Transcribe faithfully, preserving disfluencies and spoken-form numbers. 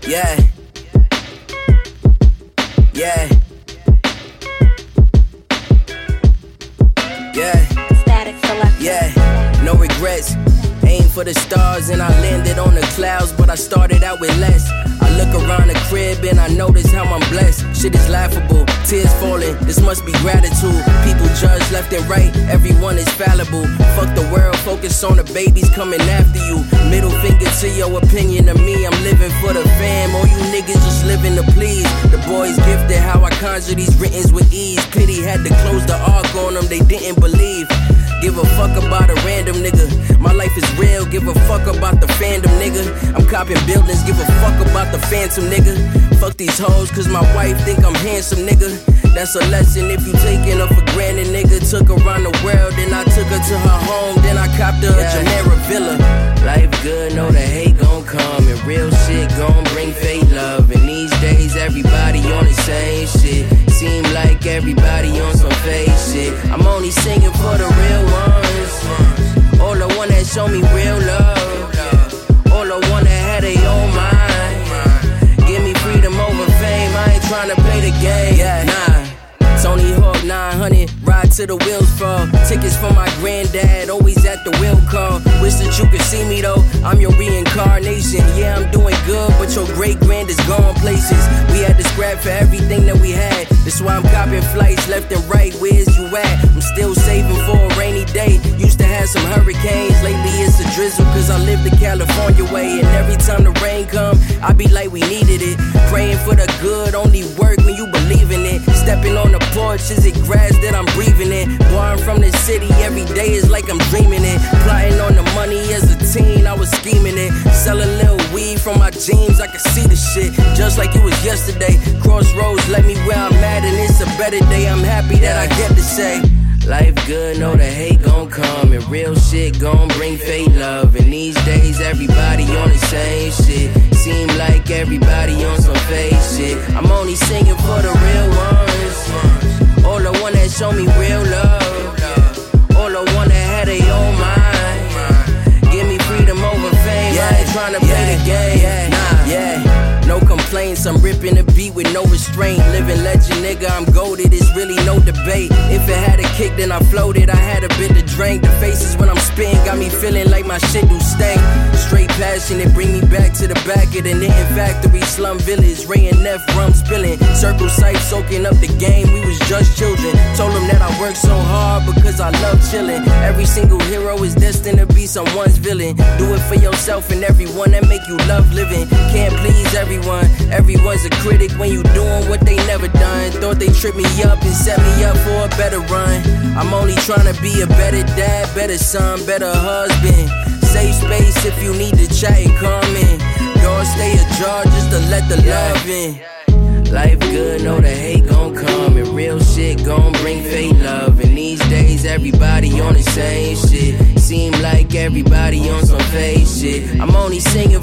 Yeah. Yeah. Yeah. Static Selector. Yeah. No regrets. Aim for the stars and I landed on the clouds, but I started out with less. I look around the crib and I notice how I'm blessed. Shit is laughable, tears falling, this must be gratitude. People judge left and right, everyone is fallible. Fuck the world, focus on the babies coming after you. Middle finger to your opinion of me, I'm living for the fam. All you niggas just living to please. The boys gifted how I conjure these writtens with ease. Pity had to close the arc on them, they didn't believe. Give a fuck about a random nigga. My life is real, give a fuck about the fandom, nigga. I'm copping buildings, give a fuck about the phantom, nigga. Fuck these hoes, cause my wife think I'm handsome, nigga. That's a lesson if you taking her for granted, nigga. Took her around the world, then I took her to her home, then I copped her yeah. a Jumeirah villa. Life good, know the hate gon' come, and real shit gon' bring fake love. And these days, everybody on the same shit. Seem like everybody on some fake shit. I'm only singing for the real ones. All the one that show me real love. All the one that had their own mind. Give me freedom over fame, I ain't tryna play the game. Yeah, nah. Tony Hawk nine hundred, ride till the wheels fall. Tickets for my granddad, always at the wheel call. Wish that you could see me though, I'm your reincarnation. Yeah, I'm doing good, but your great grand is gone places. We had to scrap for everything that we had. That's why I'm copping flights left and right, where's you at? I'm still saving for a rainy day. Used to have some hurricanes, lately it's a drizzle. Cause I live the California way. And every time the rain come, I be like we needed it. Praying for the good, only work when you believe in it. Stepping on the porch, is it grass that I'm breathing in? Boy, I'm from the city, every day is like I'm dreaming it. Plotting on the money as a teen, I was scheming it. Sell a little weed from my jeans, I can see the shit just like it was yesterday. Crossroads let me where I'm at and it's a better day. I'm happy that I get to say life good, know the hate gon' come, and real shit gon' bring fake love. And these days everybody on the same shit. Seem like everybody on some fake shit. I'm only singing for the real ones. All the one that show me real love. All the one that had their own mind. Give me freedom over fame, yeah, I ain't tryna play yeah, the game. Yeah, nah, yeah. No complaints, I'm ripping a beat with no restraint. Living legend, nigga, I'm goated, it's really no debate. If it had a kick, then I floated, I had a bit to drink. The faces when I'm spitting got me feeling like my shit do stink. Straight passion, it bring me back to the back of the knitting factory, slum village. Ray and Neff, rum spilling. Circle sight, soaking up the game, we was just children. Told them that I worked so hard because I love chilling. Every single hero is destined to be someone's villain. Do it for yourself and everyone that make you love living. Can't please everyone. Everyone's a critic when you doing what they never done. Thought they tripped me up and set me up for a better run. I'm only trying to be a better dad, better son, better husband. Safe space if you need to chat and come in. Door stay ajar just to let the love in. Life good, know the hate gon' come, and real shit gon' bring fake love. And these days everybody on the same shit. Seem like everybody on some fake shit. I'm only singing